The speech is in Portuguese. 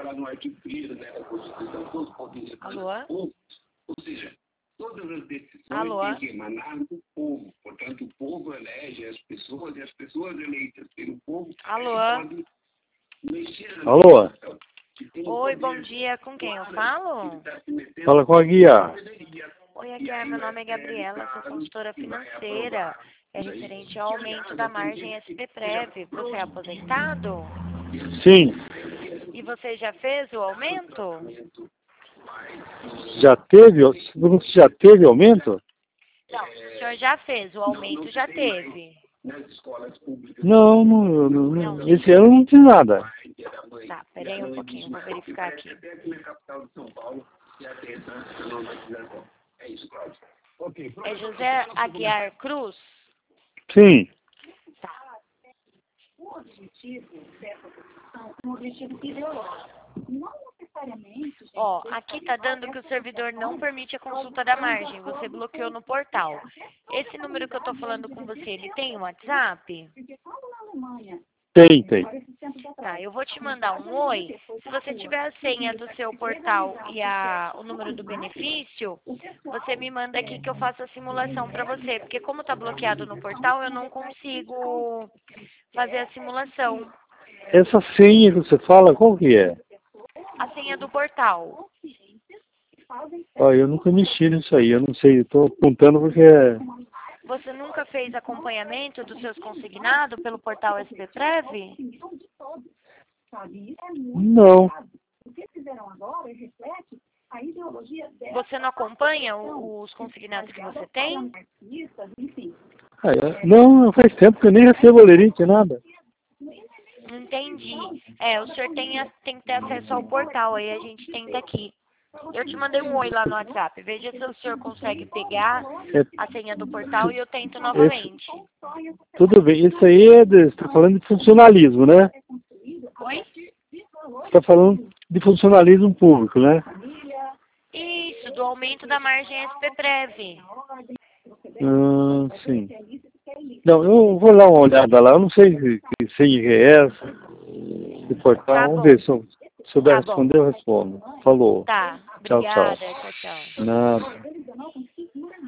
lá no artigo 1º, né, da Constituição, todos podem ser do povo, ou seja, todas as decisões têm que emanar do povo. Portanto, o povo elege as pessoas e as pessoas eleitas pelo povo podem mexer na Constituição. Oi, bom dia. Com quem eu falo? Fala com a Guiar. Oi, Aguiar. Meu nome é Gabriela, sou consultora financeira. É referente ao aumento da margem SPPREV. Você é aposentado? Sim. E você já fez o aumento? Já teve? Você já teve aumento? Não, o senhor já fez, o aumento já teve. Não. Esse ano não tem nada. Tá, peraí um pouquinho, vou verificar aqui. É José Aguiar Cruz? Sim. Tá. O objetivo dessa posição é um objetivo ideológico. Não necessariamente... Ó, aqui tá dando que o servidor não permite a consulta da margem. Você bloqueou no portal. Esse número que eu tô falando com você, ele tem um WhatsApp? Tem. Tá, eu vou te mandar um oi. Se você tiver a senha do seu portal e o número do benefício, você me manda aqui que eu faço a simulação para você. Porque como tá bloqueado no portal, eu não consigo fazer a simulação. Essa senha que você fala, qual que é? A senha do portal. Olha, eu nunca mexi nisso aí, eu não sei, eu tô apontando porque... Você nunca fez acompanhamento dos seus consignados pelo portal SPPREV? Não. Você não acompanha os consignados que você tem? Não, faz tempo que eu nem recebo olerite, nada. Entendi. O senhor tem que ter acesso ao portal, aí a gente tenta aqui. Eu te mandei um oi lá no WhatsApp. Veja se o senhor consegue pegar a senha do portal e eu tento novamente. Tudo bem. Isso aí você está falando de funcionalismo, né? Oi? Você está falando de funcionalismo público, né? Isso, do aumento da margem SPPREV. Sim. Não, eu vou dar uma olhada lá. Eu não sei que senha que é essa. De portal. Tá, vamos ver se eu souber responder, eu respondo. Falou. Tá. Tchau. Obrigada. Tchau. Nada.